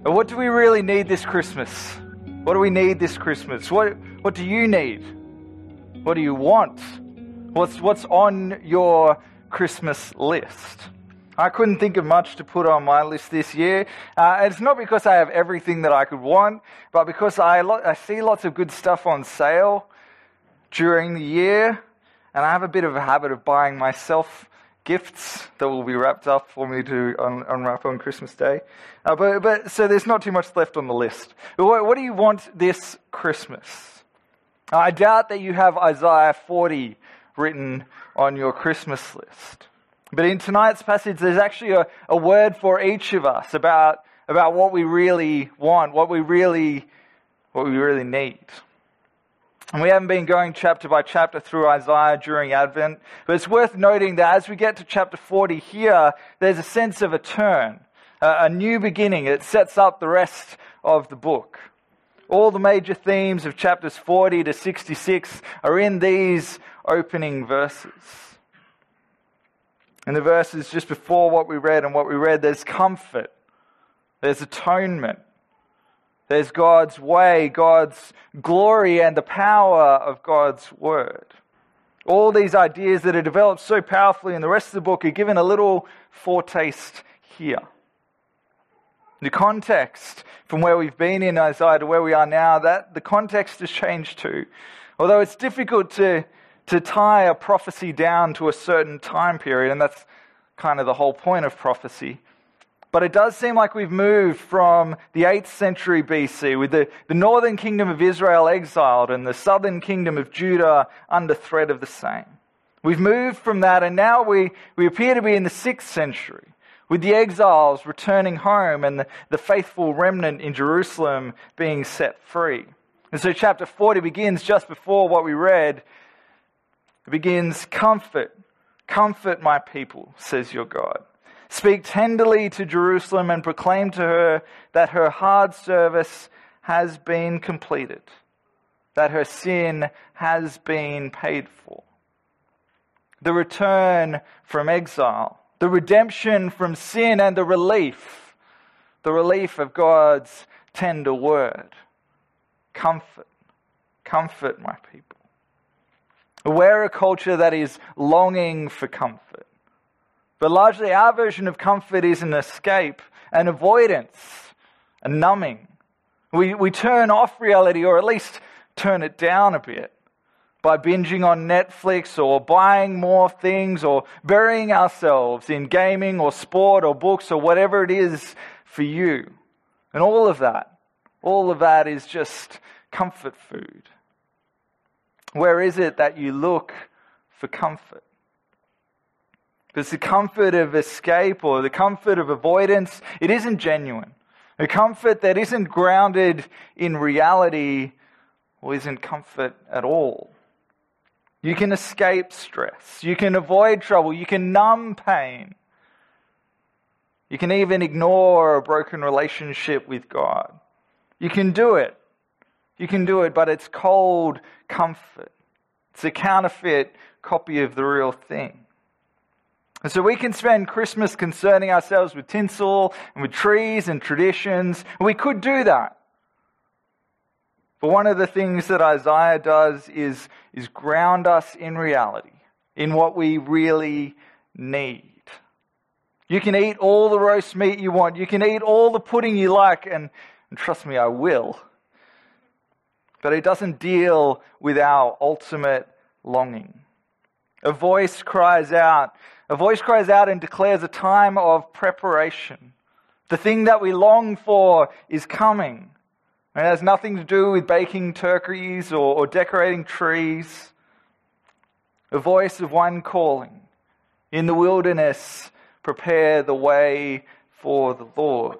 But what do we really need this Christmas? What do we need this Christmas? What do you need? What do you want? What's on your Christmas list? I couldn't think of much to put on my list this year. It's not because I have everything that I could want, but because I see lots of good stuff on sale during the year, and I have a bit of a habit of buying myself gifts that will be wrapped up for me to unwrap on Christmas Day. But so there's not too much left on the list. But what do you want this Christmas? I doubt that you have Isaiah 40 written on your Christmas list. But in tonight's passage, there's actually a word for each of us about what we really want, what we really need. And we haven't been going chapter by chapter through Isaiah during Advent, but it's worth noting that as we get to chapter 40 here, there's a sense of a turn, a new beginning. It sets up the rest of the book. All the major themes of chapters 40 to 66 are in these opening verses. In the verses just before what we read, there's comfort, there's atonement, there's God's way, God's glory, and the power of God's word. All these ideas that are developed so powerfully in the rest of the book are given a little foretaste here. The context from where we've been in Isaiah to where we are now, that the context has changed too. Although it's difficult to tie a prophecy down to a certain time period, and that's kind of the whole point of prophecy. But it does seem like we've moved from the 8th century BC with the northern kingdom of Israel exiled and the southern kingdom of Judah under threat of the same. We've moved from that, and now we appear to be in the 6th century with the exiles returning home and the faithful remnant in Jerusalem being set free. And so chapter 40 begins just before what we read. It begins, comfort my people, says your God. Speak tenderly to Jerusalem and proclaim to her that her hard service has been completed, that her sin has been paid for. The return from exile, the redemption from sin, and the relief of God's tender word. Comfort my people. We're a culture that is longing for comfort. But largely our version of comfort is an escape, an avoidance, a numbing. We turn off reality, or at least turn it down a bit, by binging on Netflix or buying more things or burying ourselves in gaming or sport or books or whatever it is for you. And all of that is just comfort food. Where is it that you look for comfort? Because the comfort of escape or the comfort of avoidance, it isn't genuine. A comfort that isn't grounded in reality or isn't comfort at all. You can escape stress. You can avoid trouble. You can numb pain. You can even ignore a broken relationship with God. You can do it. But it's cold comfort. It's a counterfeit copy of the real thing. And so we can spend Christmas concerning ourselves with tinsel and with trees and traditions. And we could do that. But one of the things that Isaiah does is ground us in reality, in what we really need. You can eat all the roast meat you want. You can eat all the pudding you like, and trust me, I will. But it doesn't deal with our ultimate longing. A voice cries out and declares a time of preparation. The thing that we long for is coming. It has nothing to do with baking turkeys or decorating trees. A voice of one calling, in the wilderness, prepare the way for the Lord.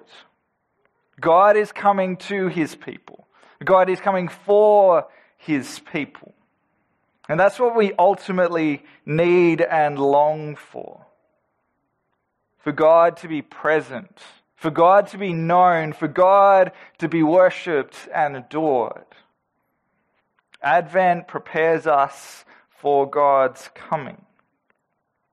God is coming to his people. God is coming for his people. And that's what we ultimately need and long for. For God to be present, for God to be known, for God to be worshipped and adored. Advent prepares us for God's coming.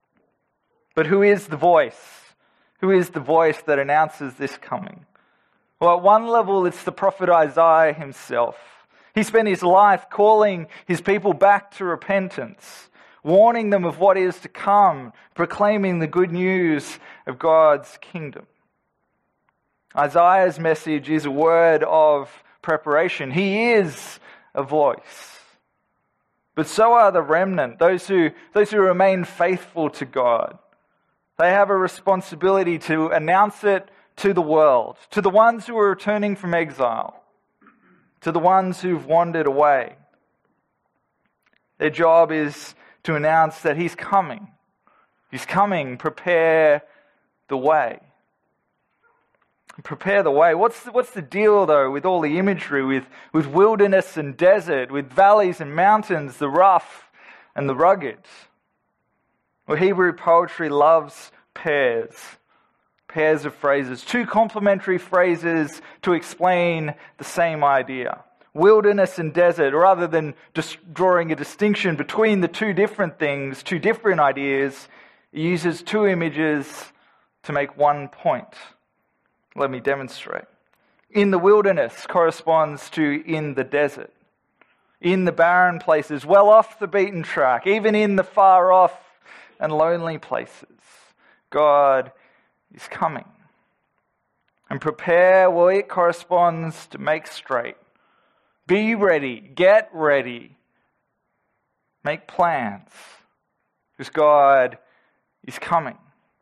But who is the voice? Who is the voice that announces this coming? Well, at one level, it's the prophet Isaiah himself. He spent his life calling his people back to repentance, warning them of what is to come, proclaiming the good news of God's kingdom. Isaiah's message is a word of preparation. He is a voice. But so are the remnant, those who remain faithful to God. They have a responsibility to announce it to the world, to the ones who are returning from exile, to the ones who've wandered away. Their job is to announce that He's coming. He's coming. Prepare the way. Prepare the way. What's the deal, though, with all the imagery, with wilderness and desert, with valleys and mountains, the rough and the rugged? Well, Hebrew poetry loves pairs of phrases, two complementary phrases to explain the same idea. Wilderness and desert, rather than just drawing a distinction between the two different things, two different ideas, it uses two images to make one point. Let me demonstrate. In the wilderness corresponds to in the desert. In the barren places, well off the beaten track, even in the far off and lonely places, God is coming. And prepare, well, it corresponds to make straight. Be ready, get ready, make plans, because God is coming.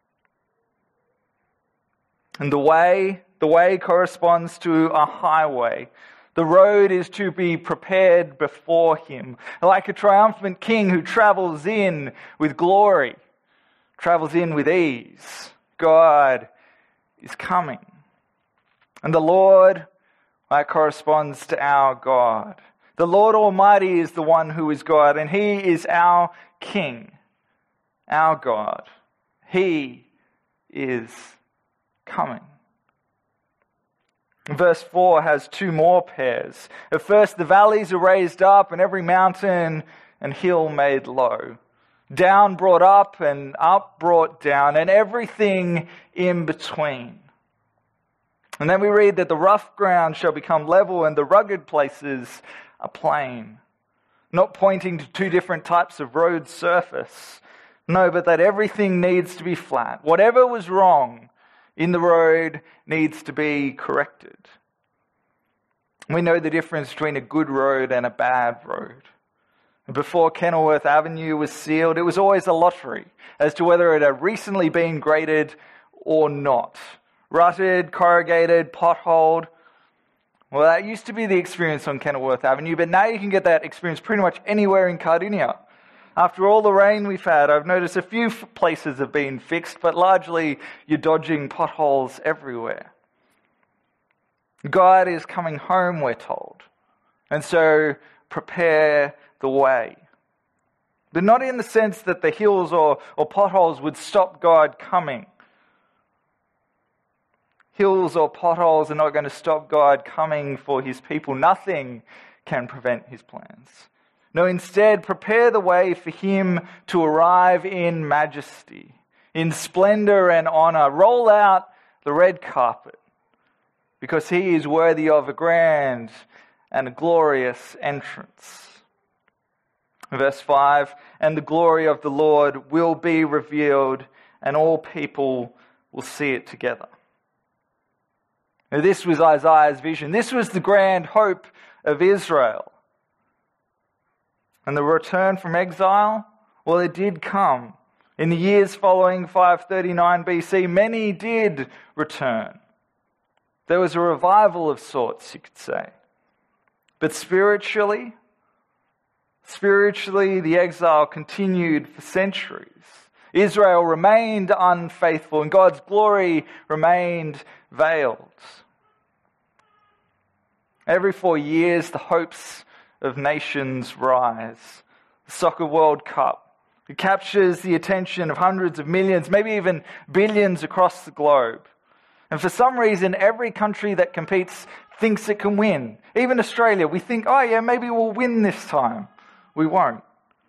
And the way corresponds to a highway. The road is to be prepared before Him, like a triumphant king who travels in with glory, travels in with ease. God is coming. And the Lord, that corresponds to our God. The Lord Almighty is the one who is God, and He is our King, our God. He is coming. Verse 4 has two more pairs. At first, the valleys are raised up, and every mountain and hill made low. Down brought up, and up brought down, and everything in between. And then we read that the rough ground shall become level, and the rugged places a plain. Not pointing to two different types of road surface. No, but that everything needs to be flat. Whatever was wrong in the road needs to be corrected. We know the difference between a good road and a bad road. Before Kenilworth Avenue was sealed, it was always a lottery as to whether it had recently been graded or not. Rutted, corrugated, potholed. Well, that used to be the experience on Kenilworth Avenue, but now you can get that experience pretty much anywhere in Cardinia. After all the rain we've had, I've noticed a few places have been fixed, but largely you're dodging potholes everywhere. God is coming home, we're told. And so prepare the way. But not in the sense that the hills or potholes would stop God coming. Hills or potholes are not going to stop God coming for His people. Nothing can prevent His plans. No, instead, prepare the way for Him to arrive in majesty, in splendor and honor. Roll out the red carpet, because He is worthy of a grand and a glorious entrance. Verse 5, and the glory of the Lord will be revealed, and all people will see it together. Now, this was Isaiah's vision. This was the grand hope of Israel. And the return from exile, well, it did come. In the years following 539 BC, many did return. There was a revival of sorts, you could say. But spiritually, the exile continued for centuries. Israel remained unfaithful, and God's glory remained veiled. Every 4 years, the hopes of nations rise. The Soccer World Cup. It captures the attention of hundreds of millions, maybe even billions across the globe. And for some reason, every country that competes thinks it can win. Even Australia, we think, oh yeah, maybe we'll win this time. We won't.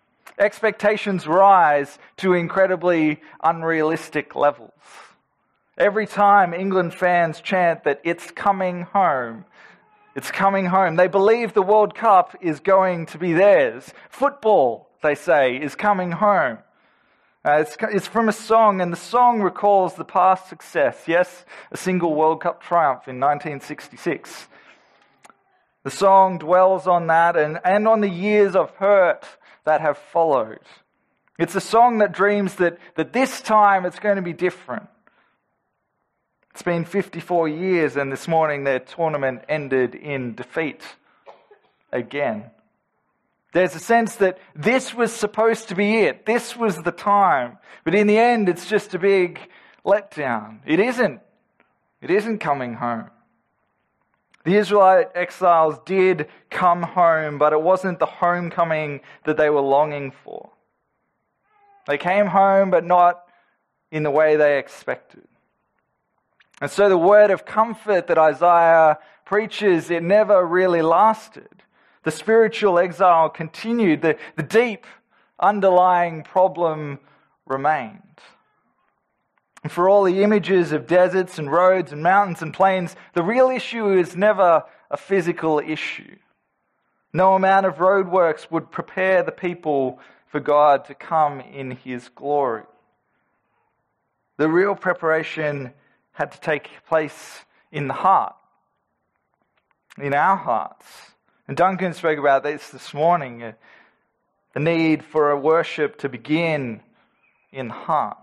Expectations rise to incredibly unrealistic levels. Every time England fans chant that it's coming home, it's coming home. They believe the World Cup is going to be theirs. Football, they say, is coming home. It's from a song, and the song recalls the past success. Yes, a single World Cup triumph in 1966. The song dwells on that and on the years of hurt that have followed. It's a song that dreams that this time it's going to be different. It's been 54 years, and this morning their tournament ended in defeat again. There's a sense that this was supposed to be it. This was the time. But in the end, it's just a big letdown. It isn't. It isn't coming home. The Israelite exiles did come home, but it wasn't the homecoming that they were longing for. They came home, but not in the way they expected. And so the word of comfort that Isaiah preaches, it never really lasted. The spiritual exile continued. The deep underlying problem remained. And for all the images of deserts and roads and mountains and plains, the real issue is never a physical issue. No amount of roadworks would prepare the people for God to come in His glory. The real preparation had to take place in the heart, in our hearts. And Duncan spoke about this morning, the need for a worship to begin in the heart.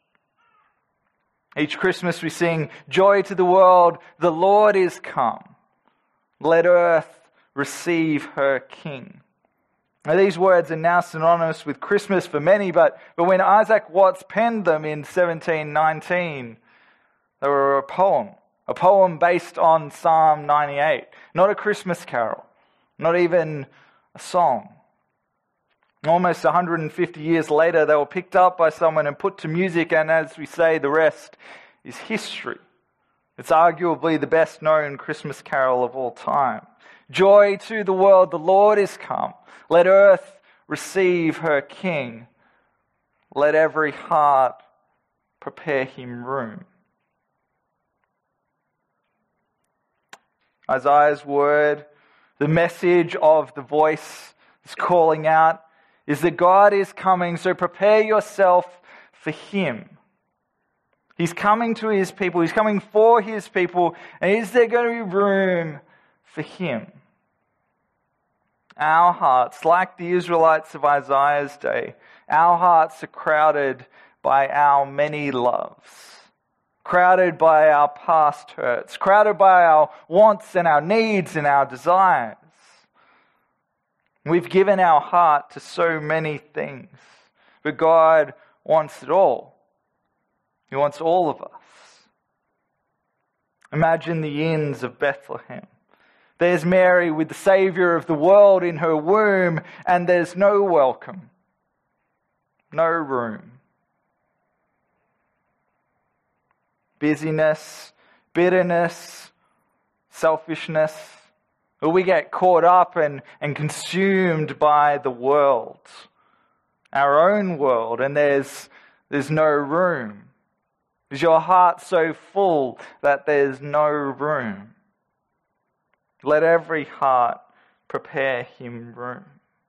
Each Christmas we sing, "Joy to the world, the Lord is come. Let earth receive her King." Now, these words are now synonymous with Christmas for many, but when Isaac Watts penned them in 1719, they were a poem based on Psalm 98, not a Christmas carol, not even a song. Almost 150 years later, they were picked up by someone and put to music, and as we say, the rest is history. It's arguably the best known Christmas carol of all time. Joy to the world, the Lord is come. Let earth receive her King. Let every heart prepare him room. Isaiah's word, the message of the voice is calling out, is that God is coming, so prepare yourself for Him. He's coming to His people, He's coming for His people, and is there going to be room for Him? Our hearts, like the Israelites of Isaiah's day, our hearts are crowded by our many loves, crowded by our past hurts, crowded by our wants and our needs and our desires. We've given our heart to so many things, but God wants it all. He wants all of us. Imagine the inns of Bethlehem. There's Mary with the Saviour of the world in her womb, and there's no welcome, no room. Busyness, bitterness, selfishness. We get caught up and consumed by the world, our own world, and there's no room. Is your heart so full that there's no room? Let every heart prepare him room.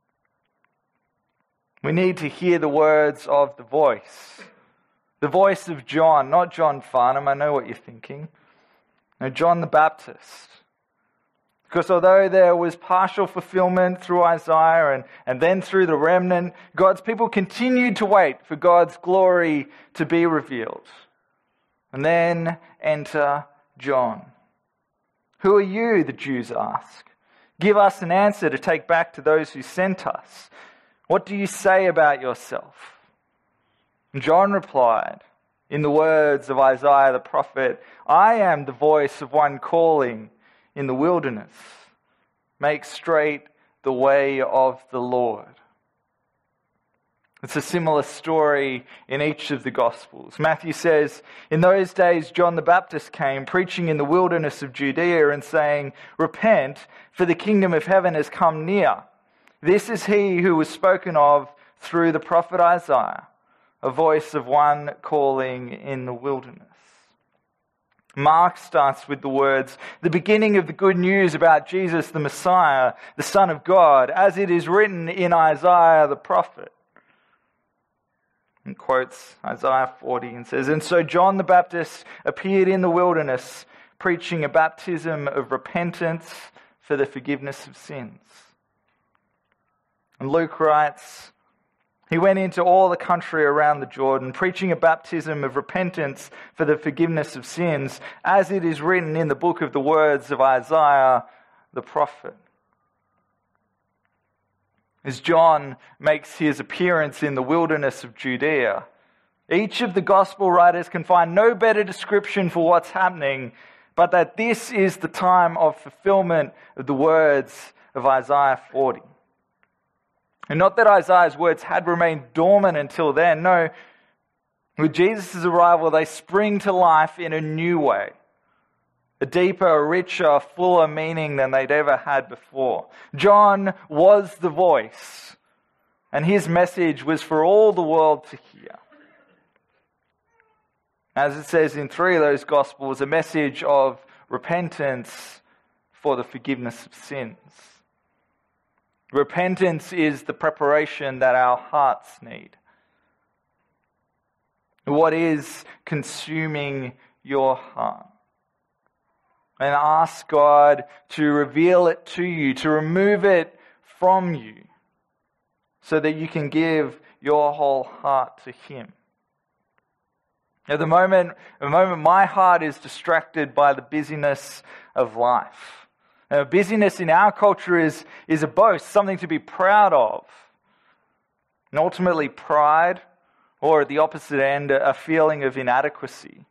We need to hear the words of the voice of John, not John Farnham, I know what you're thinking. No, John the Baptist. Because although there was partial fulfillment through Isaiah and then through the remnant, God's people continued to wait for God's glory to be revealed. And then enter John. Who are you, the Jews ask? Give us an answer to take back to those who sent us. What do you say about yourself? And John replied, in the words of Isaiah the prophet, I am the voice of one calling in the wilderness. Make straight the way of the Lord. It's a similar story in each of the Gospels. Matthew says, in those days John the Baptist came, preaching in the wilderness of Judea and saying, repent, for the kingdom of heaven has come near. This is he who was spoken of through the prophet Isaiah, a voice of one calling in the wilderness. Mark starts with the words, "The beginning of the good news about Jesus the Messiah, the Son of God, as it is written in Isaiah the prophet." And quotes Isaiah 40 and says, "And so John the Baptist appeared in the wilderness, preaching a baptism of repentance for the forgiveness of sins." And Luke writes, "He went into all the country around the Jordan, preaching a baptism of repentance for the forgiveness of sins, as it is written in the book of the words of Isaiah the prophet." As John makes his appearance in the wilderness of Judea, each of the gospel writers can find no better description for what's happening, but that this is the time of fulfillment of the words of Isaiah 40. And not that Isaiah's words had remained dormant until then. No, with Jesus' arrival, they spring to life in a new way. A deeper, richer, fuller meaning than they'd ever had before. John was the voice, and his message was for all the world to hear. As it says in 3 of those Gospels, a message of repentance for the forgiveness of sins. Repentance is the preparation that our hearts need. What is consuming your heart? And ask God to reveal it to you, to remove it from you, so that you can give your whole heart to Him. At the moment my heart is distracted by the busyness of life. Now, busyness in our culture is a boast, something to be proud of. And ultimately pride, or at the opposite end, a feeling of inadequacy.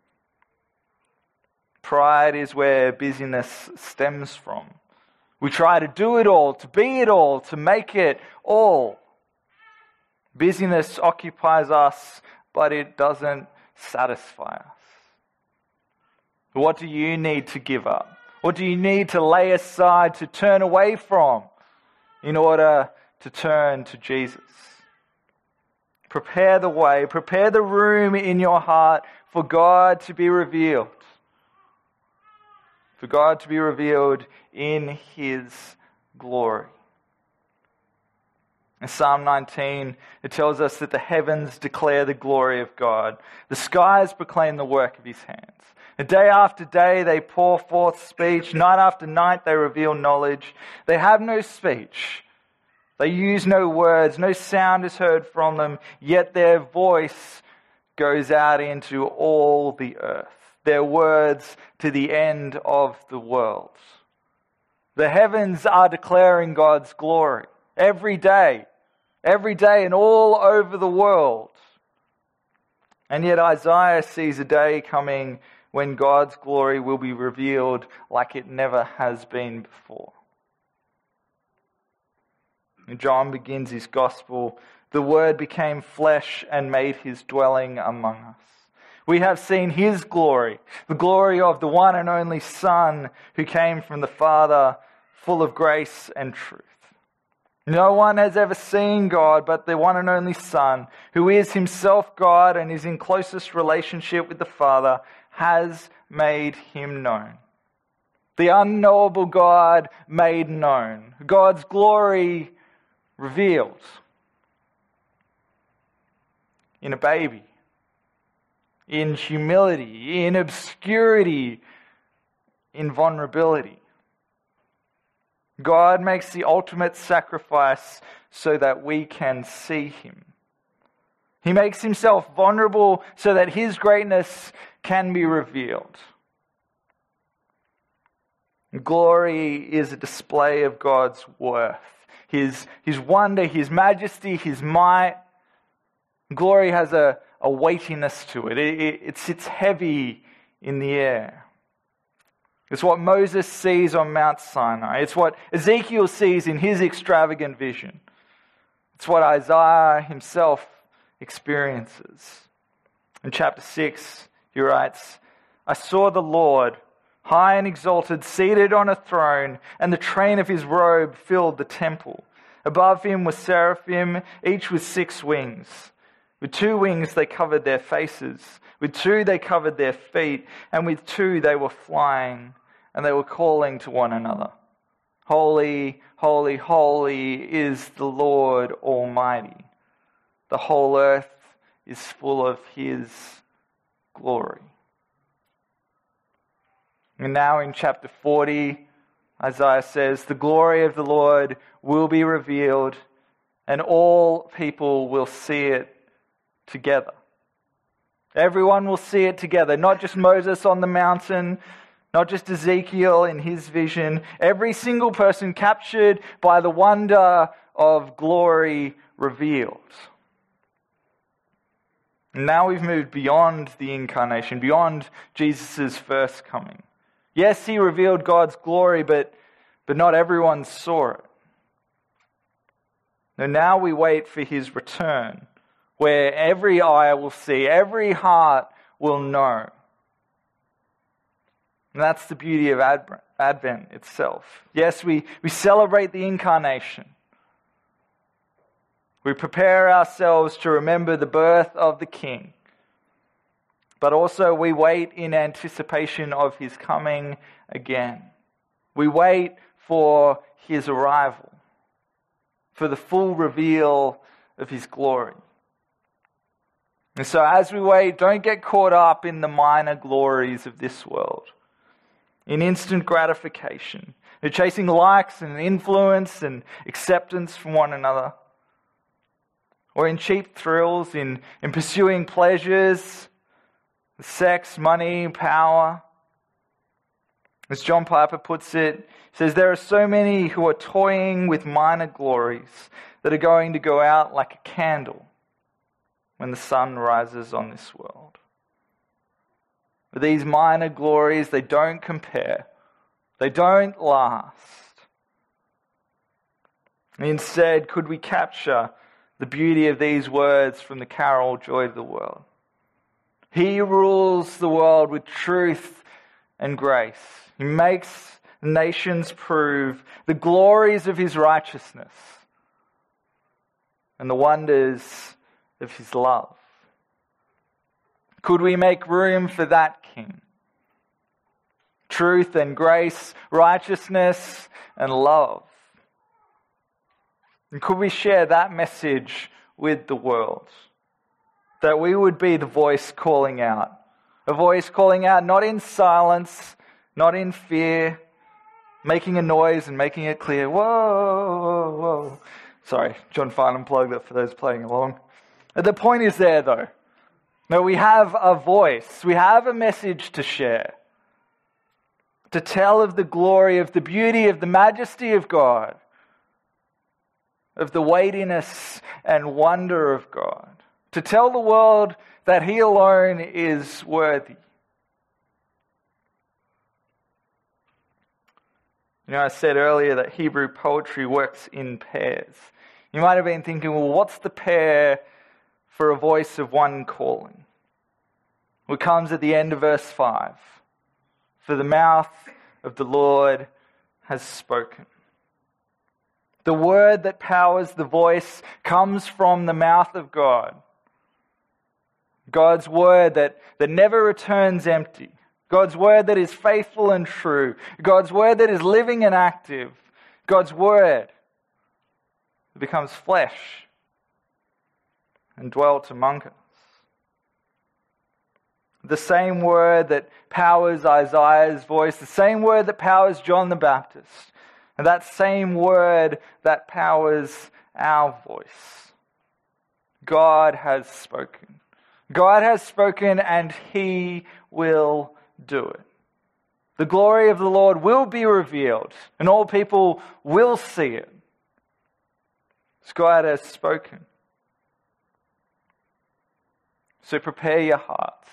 Pride is where busyness stems from. We try to do it all, to be it all, to make it all. Busyness occupies us, but it doesn't satisfy us. What do you need to give up? What do you need to lay aside, to turn away from, in order to turn to Jesus? Prepare the way, prepare the room in your heart for God to be revealed. For God to be revealed in His glory. In Psalm 19, it tells us that the heavens declare the glory of God. The skies proclaim the work of His hands. And day after day they pour forth speech. Night after night they reveal knowledge. They have no speech. They use no words. No sound is heard from them. Yet their voice goes out into all the earth. Their words to the end of the world. The heavens are declaring God's glory. Every day and all over the world. And yet Isaiah sees a day coming when God's glory will be revealed like it never has been before. And John begins his gospel, "The Word became flesh and made His dwelling among us. We have seen His glory, the glory of the one and only Son who came from the Father, full of grace and truth." No one has ever seen God but the one and only Son, who is Himself God and is in closest relationship with the Father, has made Him known. The unknowable God made known. God's glory revealed in a baby, in humility, in obscurity, in vulnerability. God makes the ultimate sacrifice so that we can see Him. He makes Himself vulnerable so that His greatness can be revealed. Glory is a display of God's worth, His wonder, His majesty, His might. Glory has a weightiness to it. It sits heavy in the air. It's what Moses sees on Mount Sinai. It's what Ezekiel sees in his extravagant vision. It's what Isaiah himself experiences. In chapter 6, he writes, "I saw the Lord, high and exalted, seated on a throne, and the train of His robe filled the temple. Above Him were seraphim, each with 6 wings. With 2 wings they covered their faces. With 2 they covered their feet. And with 2 they were flying, and they were calling to one another, Holy, holy, holy is the Lord Almighty. The whole earth is full of His glory. And now in chapter 40, Isaiah says, the glory of the Lord will be revealed, and all people will see it together. Everyone will see it together, not just Moses on the mountain, not just Ezekiel in his vision. Every single person captured by the wonder of glory revealed. And now we've moved beyond the incarnation, beyond Jesus' first coming. Yes, He revealed God's glory, but not everyone saw it. And now we wait for His return, where every eye will see, every heart will know. And that's the beauty of Advent itself. Yes, we celebrate the incarnation. We prepare ourselves to remember the birth of the King. But also we wait in anticipation of His coming again. We wait for His arrival, for the full reveal of His glory. And so as we wait, don't get caught up in the minor glories of this world, in instant gratification, in chasing likes and influence and acceptance from one another, or in cheap thrills, in pursuing pleasures, sex, money, power. As John Piper puts it, he says, there are so many who are toying with minor glories that are going to go out like a candle when the sun rises on this world. But these minor glories, they don't compare. They don't last. Instead, could we capture the beauty of these words from the carol, Joy to the World? He rules the world with truth and grace. He makes nations prove the glories of His righteousness and the wonders of His love. Could we make room for that King? Truth and grace, righteousness and love. And could we share that message with the world? That we would be the voice calling out. A voice calling out not in silence, not in fear, making a noise and making it clear. Whoa, whoa, whoa. Sorry, John Farnham plugged it for those playing along. The point is there though. No, we have a voice. We have a message to share. To tell of the glory, of the beauty, of the majesty of God. Of the weightiness and wonder of God. To tell the world that He alone is worthy. You know, I said earlier that Hebrew poetry works in pairs. You might have been thinking, well, what's the pair for a voice of one calling? Well, it comes at the end of verse 5. For the mouth of the Lord has spoken. The word that powers the voice comes from the mouth of God. God's word that never returns empty. God's word that is faithful and true. God's word that is living and active. God's word that becomes flesh and dwelt among us. The same word that powers Isaiah's voice, the same word that powers John the Baptist, and that same word that powers our voice. God has spoken. God has spoken and He will do it. The glory of the Lord will be revealed and all people will see it. As God has spoken. So prepare your hearts.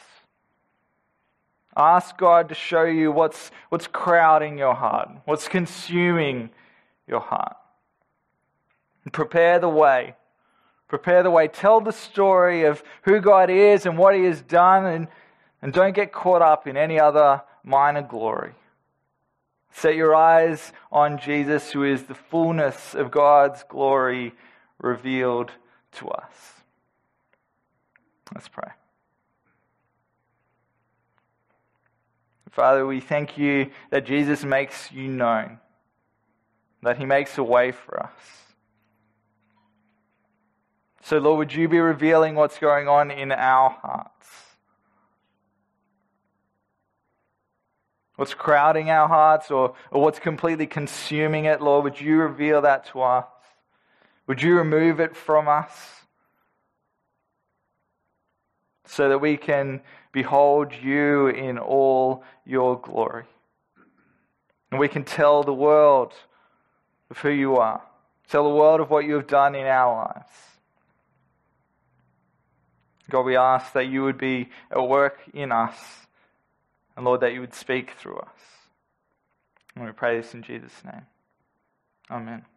Ask God to show you what's crowding your heart, what's consuming your heart. And prepare the way. Prepare the way. Tell the story of who God is and what He has done, and don't get caught up in any other minor glory. Set your eyes on Jesus, who is the fullness of God's glory revealed to us. Let's pray. Father, we thank you that Jesus makes you known, that he makes a way for us. So, Lord, would you be revealing what's going on in our hearts? What's crowding our hearts or what's completely consuming it, Lord, would you reveal that to us? Would you remove it from us so that we can behold you in all your glory? And we can tell the world of who you are. Tell the world of what you have done in our lives. God, we ask that you would be at work in us. And Lord, that you would speak through us. And we pray this in Jesus' name. Amen.